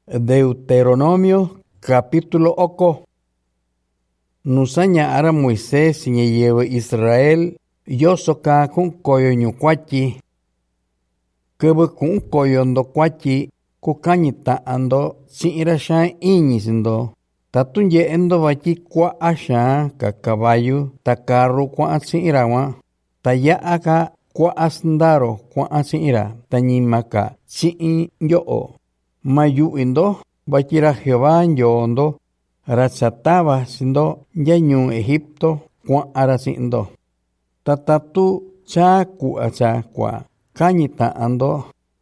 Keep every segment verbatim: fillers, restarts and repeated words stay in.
Deuteronomio capítulo oko. Nusanya ara Moisés ñeyewe Israel yosoka kun koyo nyukwati. Kebe kun koyo ndo kwati kukanyita ando sinirasha iñisindo. Tatunye endo vaki kwa asha ka caballo ta carro kwa asirawa. Taya aka kwa asndaro kwa asira tanyimaka sin yo. Mayu indo bakira Jehová yondo ratsataba sindo yanyu Egipto kwa arasindo. Tatatu cha ku acha kwa kanyita ando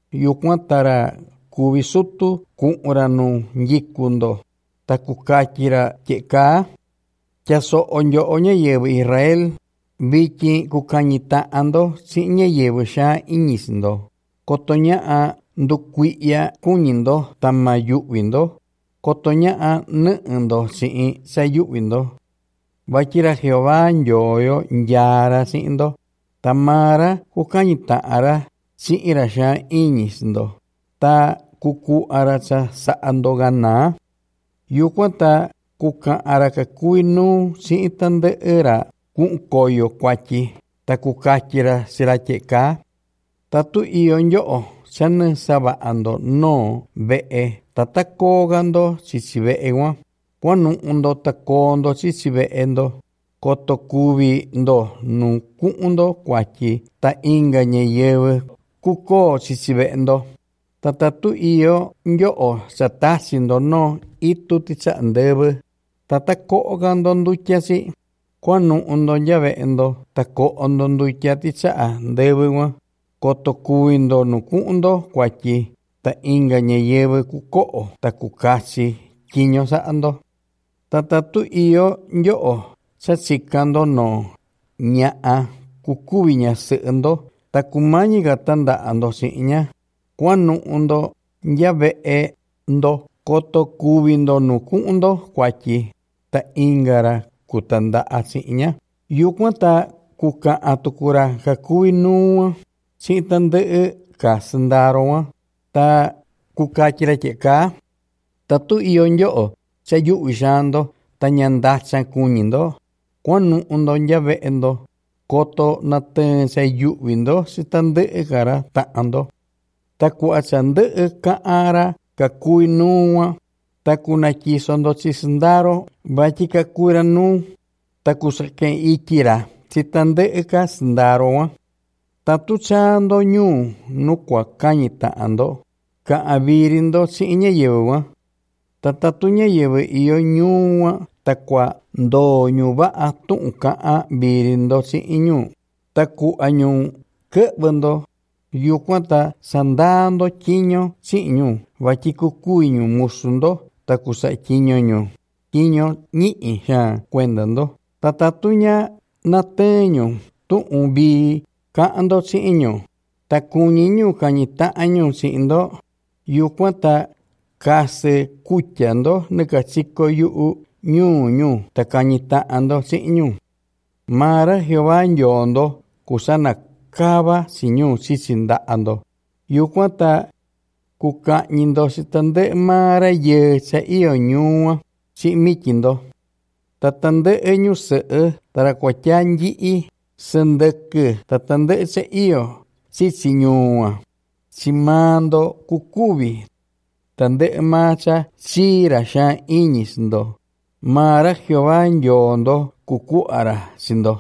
yukwantara kubisutu ku uranu yikundo. Takukakira keka chaso onyo onye yewe Israel biki kukanyita ando sinye yewe sha iñisindo. Kotonya a ndukwiya kunyindo tamayu windo. Kotonya a nundo si sayu windo. Bakira Jehová yoyo nyara sindo. Tamara kukanyita ara si irasha iñisindo. Ta kuku aracha sa ando gana. Yukwata kuka araka kuinu si itande era kun koyo kwachi. Ta kukakira siracheka. Tatu iyon yo san saba ando no ve tatakogando sisibe ewa. Kwanu undo takondo sisibe endo. Koto kubi ndo nu kundo kwachi ta inga nyeyewe kuko sisibe endo. Tatatu iyo yo satasindo no itu tisa andebe. Tatakogando nduchasi. Kwanu undo llave endo tako ondo nducha tisa andebe wa. Koto kuindo nukundo kwachi ta inga nyeyewe kuko ta kukasi kinyo sa ando. Tatatu iyo yo satsikando no nyaa kukubinya se ando ta kumanyi gatanda ando sinya. Kwanu undo yabe e ndo koto kubindo nukundo kwachi ta ingara kutanda asinya. Yukwata kuka atukura kakuinu si tande ka sendaro ta kukakira cheka. Tatu iyon yo sayu usando tanyandacha kunyindo. Kwanu undo yabe endo koto nate sayu windo si tande kara ta ando. Taku achande ka ara kakuinua. Taku nakisondo si sendaro bachi kakuranu. Taku sake ikira si tande ka sendaro. Tatu chando nyu nukwa kanyita ando. Ka abirindo si inya yewa. Tatatunya yewe iyo nyuwa. Takwa ndo nyuba atu ka abirindo si inyu. Taku anyu kebendo. Yukwata sandando kinyo si inyu. Wachiku kuinyu musundo. Taku sa kinyo nyu. Kinyo ni sha kwendando. Tatatunya nateño tu ubi. Ka ando si inyo. Ta kuñiñu kanyita año si indo. Yukwata kase kuchando nekachiko yu nyu nyu. Ta kanyita ando si inyo. Mara Jehová yondo kusana kaba si nyu si sinda ando. Yukwata kuka nyindo si tande mara ye sa iyo nyua si mikindo. Ta tande enyu se e tara kwachanji i. Sendeke tatande se iyo si sinyua si mando kukubi tande macha si rasha iñisindo. Mara Jehová yondo kuku ara sindo.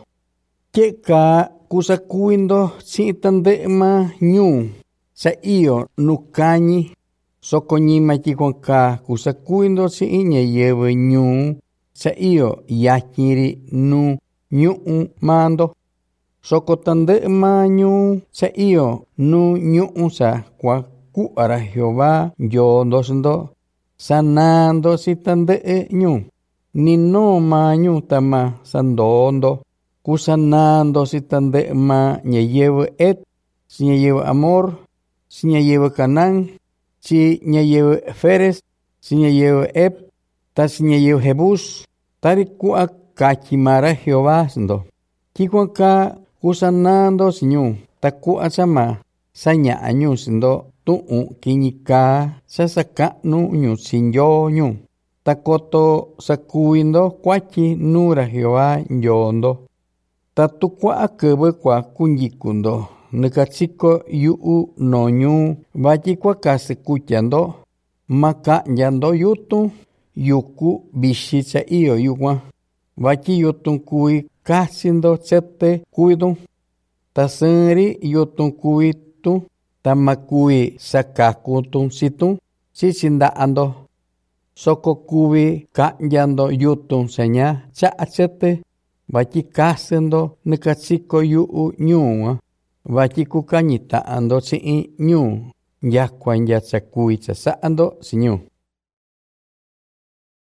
Keka kusakuindo si tande ma nyu sa iyo nukanyi. Sokonyima kikwanka kusakuindo si inye yewe nyu sa iyo yakiri nu nyu mando. Sokotande mañu sa iyo nu nyu sa kwa ku ara Jehová yondo sindo. Sanando si tande e nyu. Ni no mañu tama sandondo. Kusanando si tande ma nyeyewe et. Si nyeyewe Amor. Si nyeyewe Canán. Si nyeyewe Feres. Si nyeyewe Ep. Ta si nyeyewe Jebus. Tari kuak kachimara Jehová sindo. Kikwanka kusanando sinyu. Taku asama sanya anyu sindo tu'un kiñika sasaka'nu ñu sinyo ñu. Takoto sakuindo kuachi nura Jehová nyondo. Tatukua kebe kwa kunyikundo. Nekatsiko yu'u noñu vachi kwa kasekuchando. Maka nyando yutu yuku bishicha iyo yuwa. Vachi yutun kui kasindo tsete kuidun. Taseri yutun kui tu. Tamakui sakakutun situn. Sichindaando. Soko kubi kanyando yutun seña chachete. Vachi kasendo nekatsiko yu'u ñuwa. Vachi kukañitaando chi'in ñu. Yakua nyatsakui chasando siñu.